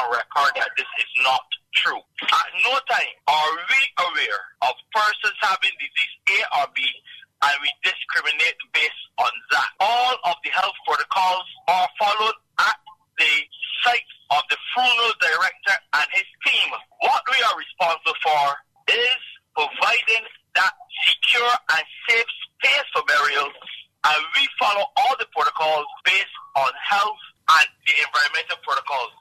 on record that this is not true. At no time are we aware of persons having disease A or B, and we discriminate based on that. All of the health protocols are followed at the site of the funeral director and his team. What we are responsible for is providing that secure and safe space for burial, and we follow all the protocols based on health and the environmental protocols.